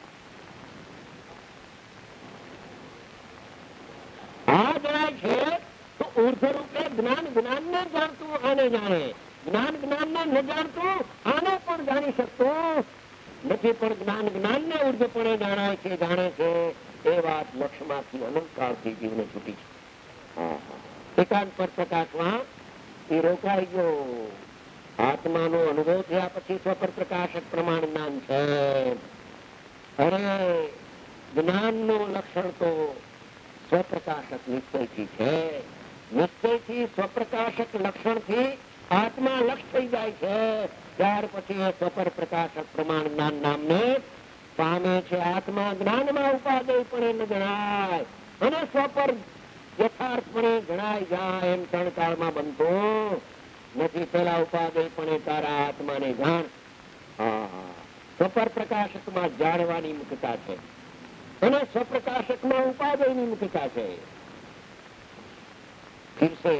आ जनाय છે तो ऊर्ध्व रूपे ज्ञान ज्ञान ने जानतू आने जाने, ज्ञान ज्ञान ने न जानतू आने पर जानी सकतू નથી, પણ જ્ઞાન જ્ઞાન ને ઉર્ધ્વપણે જાણાય છે જાણે છે એ વાત લક્ષ્યમાંથી અનંતકાળથી જીવને છૂટી છે। એકાંત પર પ્રકાશમાં એ રોકાઈ ગયો। આત્માનો અનુભવ થયા પછી સ્વપર પ્રકાશક પ્રમાણ જ્ઞાન છે। અરે જ્ઞાનનું લક્ષણ તો સ્વપ્રકાશક નિશ્ચયથી છે, નિશ્ચયથી સ્વપ્રકાશક લક્ષણથી આત્મા લક્ષ થઈ જાય છે। ત્યાર પછી એ સ્વપર પ્રકાશક પ્રમાણ જ્ઞાન નામને પામે છે। આત્મા જ્ઞાનમાં ઉપાદેયપણે ન જણાય અને સ્વપર યથાર્થપણે જણાય જાય એમ ત્રણ બનતો નથી। પેલા ઉપાદેયપણે તારા આત્માને જાણ। સ્વપર પ્રકાશકમાં જાણવાની મુક્તતા છે અને સ્વપ્રકાશકમાં ઉપાદેયની મુક્તતા છે। फिर से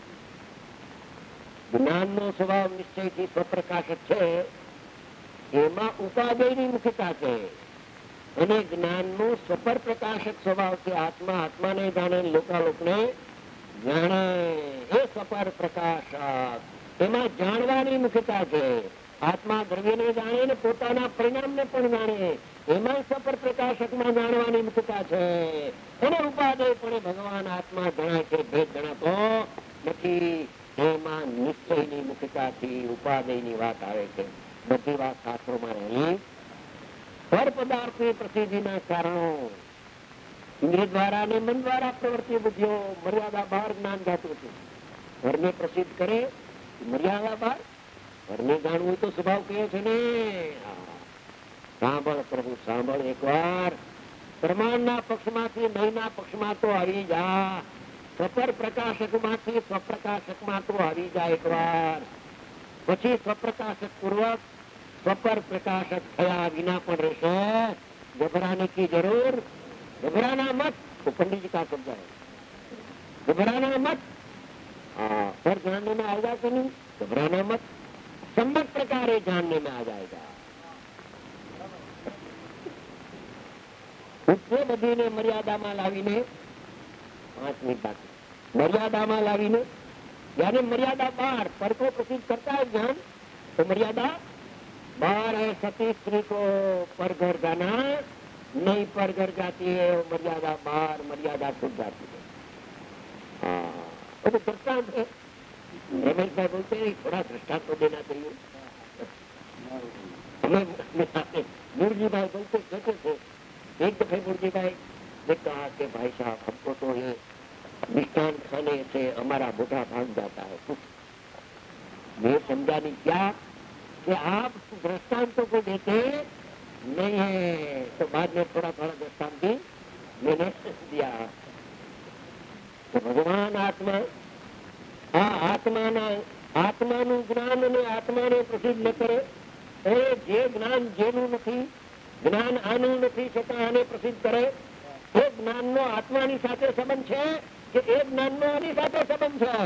જ્ઞાન નો સ્વભાવ નિશ્ચયથી સ્વપ્રકાશક છે, એમાં ઉપાદેયની મુખ્યતા છે અને જ્ઞાનનો સ્વપર પ્રકાશક સ્વભાવ છે। આત્મા આત્માને જાણે, લોકાલોકને જાણે, એ સ્વપર પ્રકાશક એમાં જાણવાની મુખ્યતા છે। આત્મા દ્રવ્યને જાણે ને પોતાના પરિણામને પણ જાણે, એમાં સ્વપર પ્રકાશકમાં જાણવાની મુખ્યતા છે અને ઉપાદેયપણે ભગવાન આત્મા જણાય છે, ભેદ જણાતો નથી। એમાં નિશ્ચયની મુખ્યતાથી ઉપાદેયની વાત આવે છે। બધી વાત શાસ્ત્રોમાં રહી પર પદાર્થની પ્રસિદ્ધિના કારણો ઇન્દ્રિય દ્વારા અને મન દ્વારા પ્રવૃત્તિ બુદ્ધિઓ મર્યાદા બહાર જ્ઞાન જાતું હતું। ઘરને પ્રસિદ્ધ કરે મર્યાદા બહાર, ઘરને જાણવું તો સ્વભાવ કયો છે ને। સાંભળ પ્રભુ સાંભળ એકવાર, પ્રમાણના પક્ષમાંથી નહીંના પક્ષમાં તો આવી જા, સ્વપર પ્રકાશકમાંથી સ્વપ્રકાશકમાં તો આવી જાય એકવાર, પછી સ્વપ્રકાશક પૂર્વક સ્વપર પ્રકાશક થયા વિના પણ રહેશે. घबराने की जरूर, घबराना मत, तो पंडित जी का शब्द है, घबराना मत. हाँ, पर जानने में आएगा कि नहीं, घबराना मत, सम्यक प्रकार जानने में आ जाएगा. उससे બધીને મર્યાદામાં લાવીને પાંચ મિનિટ બાકી મર્યાદામાં લાવીને यानी मर्यादा बाहर पर को प्रसिद्ध करता है ज्ञान, तो मर्यादा बाहर है. सती स्त्री को पर घर जाना नहीं, पर घर जाती है वो मर्यादा बाहर, मर्यादा छूट जाती है. हाँ, वो तो दृष्टांत है. रमेश भाई बोलते हैं थोड़ा दृष्टांत तो देना चाहिए. हमें मुरजी भाई बोलते कहते थे, एक दफे मुरजी भाई ने कहा कि भाई साहब हमको तो ये मिष्ठान खाने से हमारा बूढ़ा भाग जाता है. कुछ मैं समझा नहीं क्या कि आप दृष्टांतों को देते नहीं है, तो बाद में थोड़ा थोड़ा दृष्टांत भी मैंने दिया. तो भगवान आत्मा आ आत्मा ना आत्मा નું જ્ઞાન અને આત્માને પ્રસિદ્ધ ન કરે, એ જે જ્ઞાન જેનું નથી, જ્ઞાન આનું નથી છતાં આને પ્રસિદ્ધ કરે, એ જ્ઞાનનો આત્માની સાથે સંબંધ છે કે એ જ્ઞાનનો આની સાથે સંબંધ છે?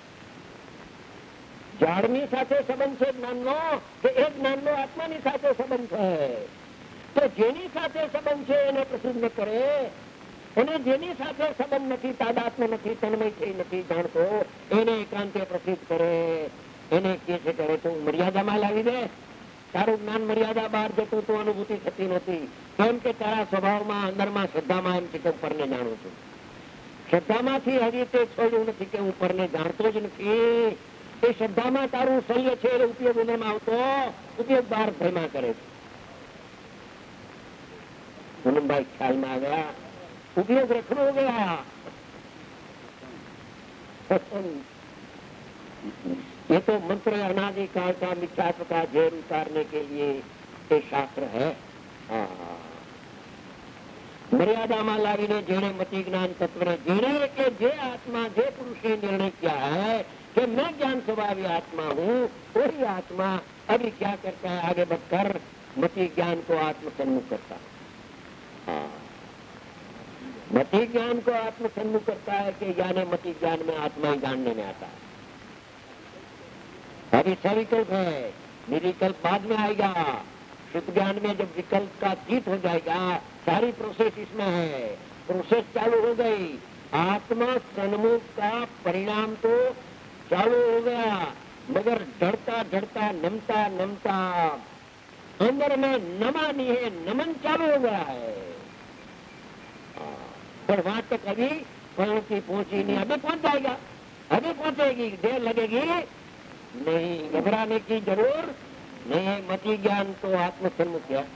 ઝાડની સાથે સંબંધ છે જ્ઞાનનો કે એ જ્ઞાનનો આત્માની સાથે સંબંધ છે? તો જેની સાથે સંબંધ છે એને પ્રસિદ્ધ ન કરે, અને જેની સાથે સંબંધ નથી, તાદાત્મ્ય નથી, તન્મય થઈ નથી જાણતો, એને એકાંતે પ્રસિદ્ધ કરે. એને કે છે કરે તું મર્યાદામાં લાવી દે, તારું જ્ઞાન મર્યાदा બહાર જતું તો અનુભૂતિ થતી નથી. કેમ કે તારા સ્વભાવમાં અંદરમાં શ્રદ્ધામાં એમ છે કે હું પરને જાણું છું. શ્રદ્ધામાંથી હજી તે છોડ્યું નથી કે હું પરને જાણતો જ નથી. એ શ્રદ્ધામાં તારું શલ્ય છે એ ઉપયોગ અંદરમાં આવતો, ઉપયોગ બહાર ભયમાં કરે છે. પૂનમભાઈ ખ્યાલમાં આવ્યા, उपयोग रखना हो गया. ये तो मंत्र अनादिकाल का मिथ्यात्व का झेर उतारने के लिए ये शास्त्र है. मर्यादाમાં લાવીને જેણે મતિ જ્ઞાન તત્વને જેણે કે જે આત્मा જે પુરુષે निर्णय किया है कि मैं ज्ञान स्वभावी आत्मा हूँ, वही आत्मा अभी क्या करता है, आगे बढ़कर मति ज्ञान को आत्मसन्मुख करता है. हाँ, मति ज्ञान को आत्मसन्मुख करता है कि यानी मति ज्ञान में आत्मा ही जानने में आता है. अभी सविकल्प है, निर्विकल्प बाद में आएगा. शुद्ध ज्ञान में जब विकल्प का जीत हो जाएगा, सारी प्रोसेस इसमें है. प्रोसेस चालू हो गई, आत्मा सन्मुख का परिणाम तो चालू हो गया, मगर ढड़ता ढड़ता नमता नमता अंदर में नमा नहीं है, नमन चालू हो गया है. पर वहां तक अभी पहुंची पहुंची नहीं, अभी पहुंच जाएगा, अभी पहुंचेगी, देर लगेगी नहीं. घबराने की जरूर नहीं है. मति ज्ञान तो आत्मसन्मुख है.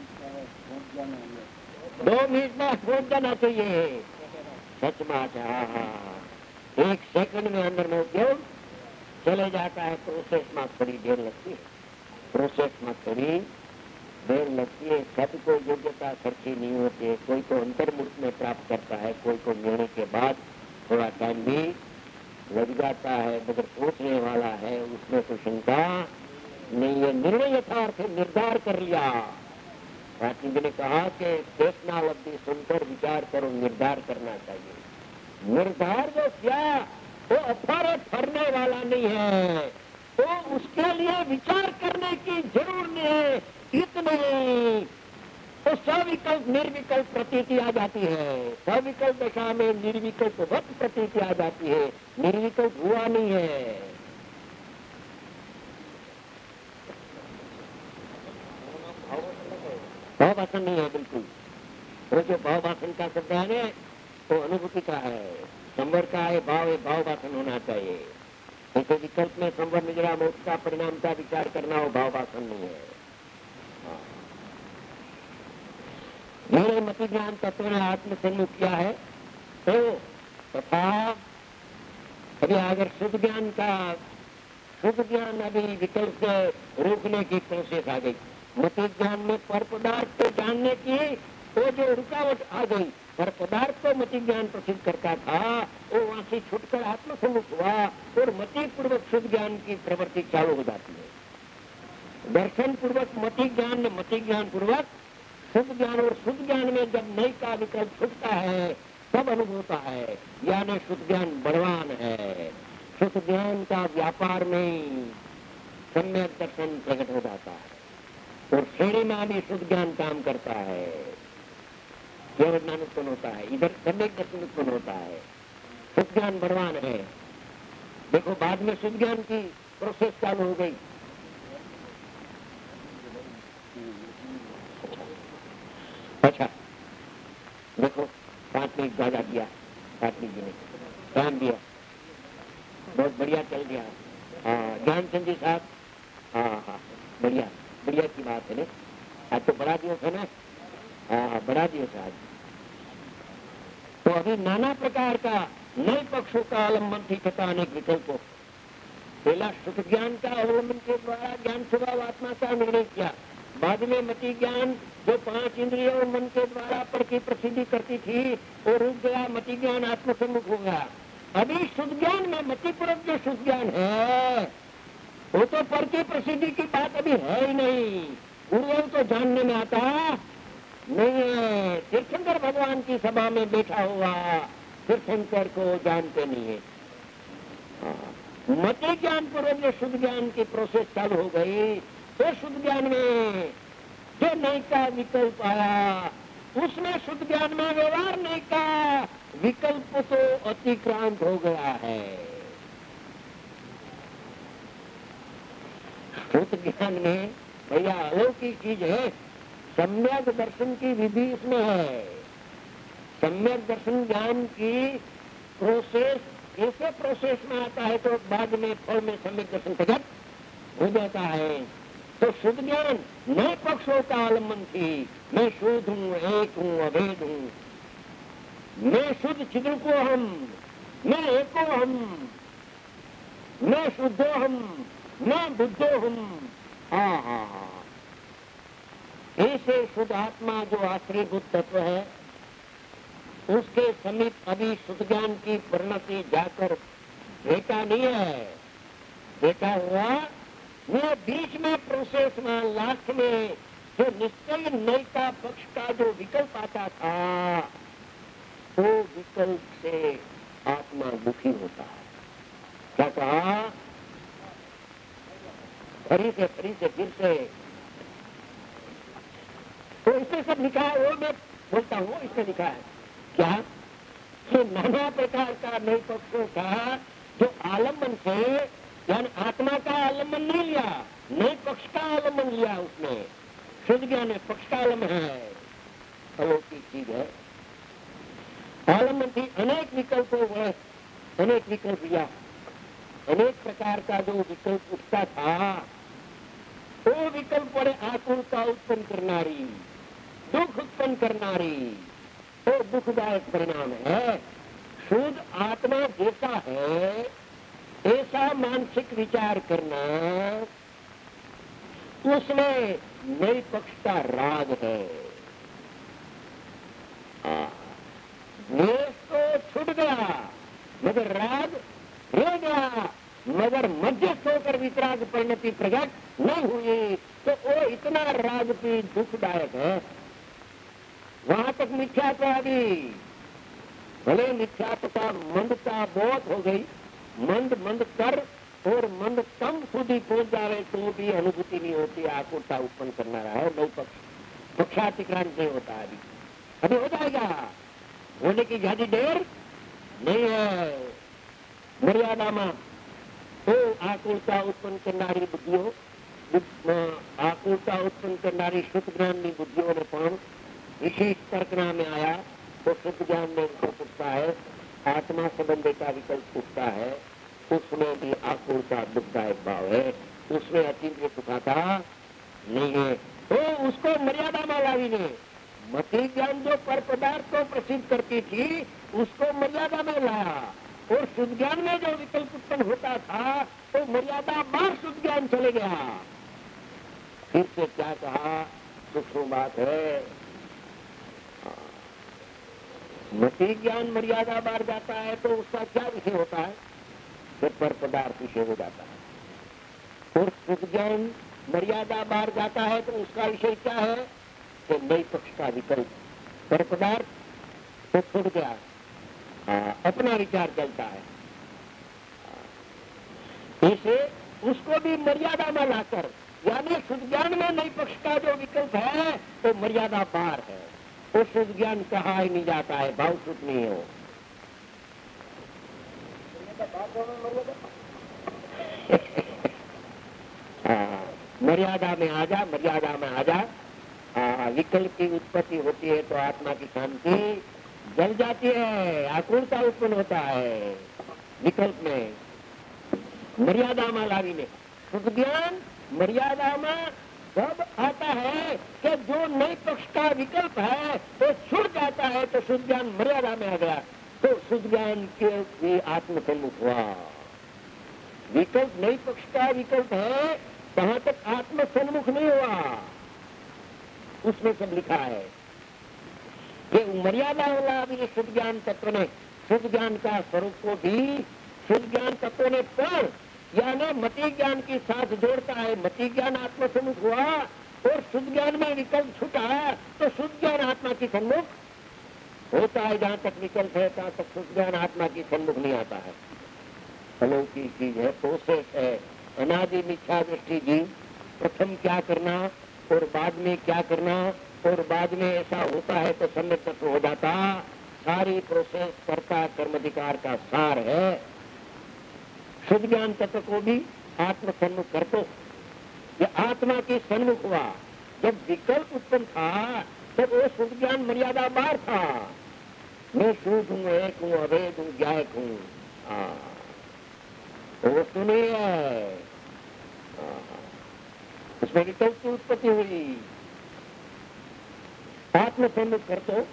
दो मिनट में पहुंच जाना चाहिए. सच बात है. हाँ हाँ, एक सेकंड में अंदर में उपयोग चले जाता है. प्रोसेस में थोड़ी देर लगती है, प्रोसेस में थोड़ी देर लगती है. सब को योग्यता खर्ची नहीं होती है. कोई को अंतर्मुख में प्राप्त करता है, कोई को निर्णय के बाद थोड़ा टाइम भी लग जाता है, मगर सोचने वाला है उसमें तो शंका नहीं है. निर्णय यथार्थ निर्धार कर लिया. प्राचीन जी ने कहा कि चेतनालब्धि सुनकर विचार करो, निर्धार करना चाहिए. निर्धार जो किया वो अफर फरने वाला नहीं है, तो उसके लिए विचार करने की जरूर नहीं है. इतने तो सविकल्प निर्विकल्प प्रतीति आ जाती है. सविकल्प दशा में निर्विकल्प वक्त प्रतीति आ जाती है. निर्विकल्प हुआ नहीं है. भाववासन नहीं है बिल्कुल. वो जो भाववासन का शब्द है ना, तो अनुभूति का है, संवर का है. भाव है, भाववासन होना चाहिए. जैसे विकल्प में संवर निजरा मोक्ष का परिणाम का विचार करना हो, भाववासन नहीं है. मेरे मति ज्ञान तत्व ने आत्मसन्मुख किया है, तो तथा अभी अगर शुद्ध ज्ञान का शुद्ध ज्ञान अभी विकल्प से रोकने की प्रोसेस आ गई. मति ज्ञान में पर पदार्थ को जानने की वो जो रुकावट आ गई, पर पदार्थ को मति ज्ञान प्रसिद्ध करता था, वो वहां से छुटकर आत्मसम्मुख हुआ और मति पूर्वक शुद्ध ज्ञान की प्रवृत्ति चालू हो जाती है। दर्शन पूर्वक मति ज्ञान में मति ज्ञान पूर्वक शुद्ध ज्ञान, और शुद्ध ज्ञान में जब नई का विकल्प छूटता है तब अनुभव होता है, यानी शुद्ध ज्ञान बलवान है। शुद्ध ज्ञान का व्यापार में सम्यक दर्शन प्रकट हो जाता है और श्रेणी में भी शुद्ध ज्ञान काम करता है, केवल ज्ञान उत्पन्न होता है, इधर सम्यक दर्शन उत्पन्न होता है। शुद्ध ज्ञान बलवान है। देखो बाद में शुद्ध ज्ञान की प्रोसेस चालू हो गई। अच्छा देखो पांच मिनट ज्यादा किया, पाटनी जी ने टाइम दिया, बहुत बढ़िया चल गया। हाँ ज्ञानचंद जी साहब, हाँ हाँ बढ़िया बढ़िया की बात है ना। आज तो बड़ा दिवस है ना, हाँ बड़ा दिवस है आज। तो अभी नाना प्रकार का नए पक्षों का अवलंबन थी तथा अनेक विकल्पों। पहला शुद्ध ज्ञान का अवलंबन के द्वारा ज्ञान स्वभाव आत्मा का निर्णय किया। बाद में मति ज्ञान जो पांच इंद्रियों और मन के द्वारा पर की प्रसिद्धि करती थी वो रुक गया, मति ज्ञान आत्मसम्मुख हो गया। अभी शुद्ध ज्ञान में मति पूर्वक जो शुद्ध ज्ञान है वो तो पर की प्रसिद्धि की बात अभी है ही नहीं। पूर्व तो जानने में आता नहीं है। तीर्थंकर भगवान की सभा में बैठा हुआ तीर्थंकर को जानते नहीं है। मति ज्ञान पूर्वक जो शुद्ध ज्ञान की प्रोसेस चालू हो गई तो शुद्ध ज्ञान में जो नई का विकल्प आया उसमें शुद्ध ज्ञान में व्यवहार नई का विकल्प तो अतिक्रांत हो गया है। शुद्ध ज्ञान में भैया अलौकिक चीज है, सम्यक दर्शन की विधि इसमें है। सम्यक दर्शन ज्ञान की प्रोसेस ऐसे प्रोसेस में आता है तो बाद में फल में सम्यक दर्शन प्रकट हो जाता है। तो शुद्ध ज्ञान नए पक्षों का आलम्बन थी। मैं शुद्ध हूँ, एक हूँ, अभेद हूँ, मैं शुद्ध चिद्र को हम, मैं एको हम, मैं शुद्धो हम, मैं बुद्धो हम। हाँ हाँ हाँ ऐसे शुद्ध आत्मा जो आश्रयभूत तत्व है उसके समीप अभी शुद्ध ज्ञान की परिणति जाकर देखा नहीं है। देखा हुआ वो बीच में प्रोसेस में लास्ट में जो निश्चय नई का पक्ष का जो विकल्प आता था वो विकल्प से आत्मा दुखी होता है। क्या कहा? फरी से फरी से फिर से तो इसमें सब लिखा है। वो मैं बोलता हूँ इसमें लिखा है क्या कि नाना प्रकार का नई पक्षों का जो आलम्बन से यानी आत्मा का आलम्बन नहीं लिया, नए पक्ष का आलम्बन लिया। उसने शुद्ध ज्ञान में पक्ष का आलम्बन है, अलौकिक चीज है। आलम्बन थी अनेक विकल्पों में, अनेक विकल्प लिया, अनेक प्रकार का जो विकल्प उठता था वो विकल्प बड़े आकुलता उत्पन्न करनारी, दुख उत्पन्न करनारी, वो दुखदायक परिणाम है। शुद्ध आत्मा जैसा है ऐसा मानसिक विचार करना, उसमें नई पक्ष का राग है। द्वेष तो छूट गया मगर राग रह गया, मगर मध्यस्थ होकर वितराग परिणति प्रकट नहीं हुई तो वो इतना राग भी दुखदायक है। वहां तक मिथ्यात्व आ गई। भले मिथ्यात्व का मंदता बहुत हो गई, मंद मंद कर और मंद कम સુધી पहुंच जावे तो भी अनुभूति नहीं होती, आकुलता उत्पन्न करना रहा है। नौ पक्ष पक्षातिक्रांत नहीं होता। अभी अभी हो जाएगा, होने की ज्यादा देर नहीं है। मर्यादा में तो आकुलता उत्पन्न करनारी बुद्धियों, आकुलता उत्पन्न करनारी शुद्ध ज्ञान की बुद्धियों ने पण विशेष तर्कना में आया तो शुद्ध ज्ञान में विकल्प उठता है, आत्मा संबंधी का विकल्प उठता है, उसमें भी आकुलता दुखदायक भाव है, उसमें अतीन्द्रिय सुखाता नहीं है। तो उसको मर्यादा में लावी ने मति ज्ञान जो पर पदार्थ को प्रसिद्ध करती थी उसको मर्यादा में लाया, और शुद्ध ज्ञान में जो विकल्प उत्पन्न होता था तो मर्यादा बाहर शुद्ध ज्ञान चले गया। फिर से क्या कहा, सूक्ष्म बात है। मति ज्ञान मर्यादा बाहर जाता है तो उसका क्या विषय होता है? फिर पर पदार्थ विषय हो जाता है। और शुद्ध ज्ञान मर्यादा बाहर जाता है तो उसका विषय क्या है? कि नई पक्ष का विकल्प। पर पदार्थ तो छूट गया, हाँ, अपना विचार चलता है। इसे उसको भी मर्यादा में लाकर, यानी शुद्ध ज्ञान में नई पक्ष का जो विकल्प है तो मर्यादा पार है। वो शुद्ध ज्ञान कहा ही नहीं जाता है, भाव शुद्ध नहीं हो। मर्यादा में आ जा, मर्यादा में आ जा। आ, विकल्प की उत्पत्ति होती है तो आत्मा की शांति जल जाती है, आकुलता उत्पन्न होता है। विकल्प में मर्यादा में लावीने शुद्ध ज्ञान मर्यादा में जब आता है कि जो नई पक्ष का विकल्प है तो छूट जाता है तो शुद्ध ज्ञान मर्यादा में आ गया तो शुद्ध ज्ञान के आत्म सम्मुख हुआ। विकल्प नई पक्ष का विकल्प है, वहां तक आत्म सम्मुख नहीं हुआ। उसमें सब लिखा है कि मर्यादा वाला भी शुद्ध ज्ञान तत्व ने शुद्ध ज्ञान का स्वरूप को भी शुद्ध ज्ञान तत्व ने पर यानी मति ज्ञान के साथ जोड़ता है। मति ज्ञान आत्मा सम्मुख हुआ और शुद्ध ज्ञान में विकल्प छूटा तो शुद्ध ज्ञान आत्मा की सम्मुख होता है। जहाँ तक विकल्प है तहाँ तक शुद्ध ज्ञान आत्मा की सम्मुख नहीं आता है। अलौकिक चीज है, प्रोसेस है। अनादि मिथ्या दृष्टि जी, प्रथम क्या करना और बाद में क्या करना और बाद में ऐसा होता है तो सम्यक तत्व हो जाता। सारी प्रोसेस कर्ता कर्माधिकार का सार है। शुद्ध ज्ञान तत्व को भी आत्म सन्मुख कर दो। ये आत्मा के सन्मुख हुआ। जब विकल्प उत्पन्न था तब वो शुद्ध ज्ञान मर्यादा बाहर था। मैं शुद्ध हूँ, एक हूँ, अभेद हूँ, ज्ञायक हूँ, वो सुनिए उसमें विकल्प की उत्पत्ति हुई। आत्म सन्मुख कर दो,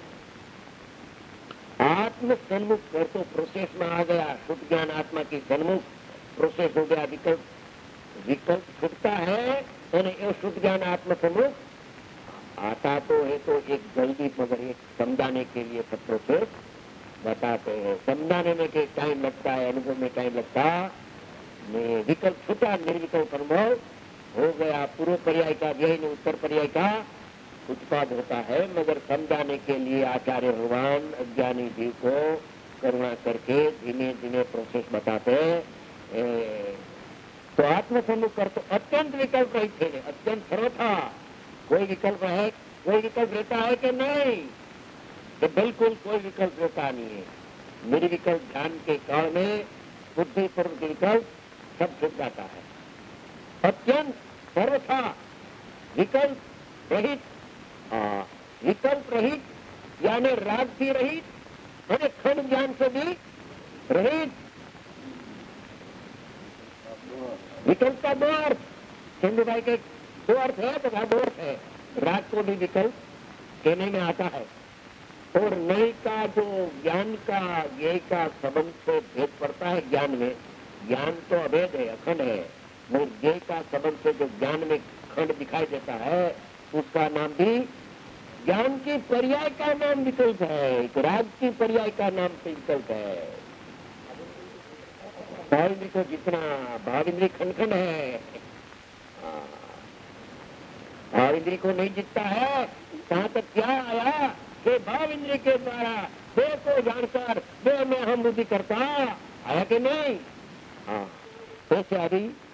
आत्म सन्मुख कर तो प्रोसेस में आ गया। शुद्ध ज्ञान आत्मा की सन्मुख प्रोसेस हो गया। विकल्प विकल्प छूटता है और शुद्ध ज्ञान आत्म सन्मुख आता तो है तो एक जल्दी मगर एक समझाने के लिए सब प्रोसेस बताते हैं। समझाने में के टाइम लगता है, अनुभव में टाइम लगता है। विकल्प छूटा, निर्विकल्प अनुभव हो गया। पूर्व पर्याय का व्यय ने उत्तर पर्याय का उत्पाद होता है। मगर समझाने के लिए आचार्य भगवान अज्ञानी जीव को करुणा करके धीमे धीमे प्रोसेस बताते। तो आत्म सम्मुख कर तो अत्यंत विकल्प रहित थे, अत्यंत सर्वथा कोई विकल्प है, कोई विकल्प रहता है कि नहीं? तो बिल्कुल कोई विकल्प रहता नहीं है। निर्विकल्प ध्यान के काल में बुद्धि पूर्वक विकल्प सब छूट जाता है। अत्यंत सर्वथा विकल्प रहित, विकल्प रहित यानी राग भी रहित और खंड ज्ञान से भी रहित। विकल्प का दो अर्थ, सिंधु भाई के दो अर्थ है तथा दो अर्थ है। राग को भी विकल्प कहने में आता है और नई का जो ज्ञान का ज्ञेय का संबंध से भेद पड़ता है। ज्ञान में ज्ञान तो अभेद है, अखंड है, और ज्ञेय का संबंध से जो ज्ञान में खंड दिखाई देता है उसका नाम भी ज्ञान की पर्याय का नाम विकल्प है। एक राग की पर्याय का नाम से विकल्प है। भाविंद्री को जितना भाविंद्री खंड खंड है, भाविंद्री को नहीं जीतता है। कहाँ तक क्या आया कि भाविंद्री के द्वारा देह को जानकर देह में हम बुद्धि करता आया कि नहीं? हाँ, ऐसे अभी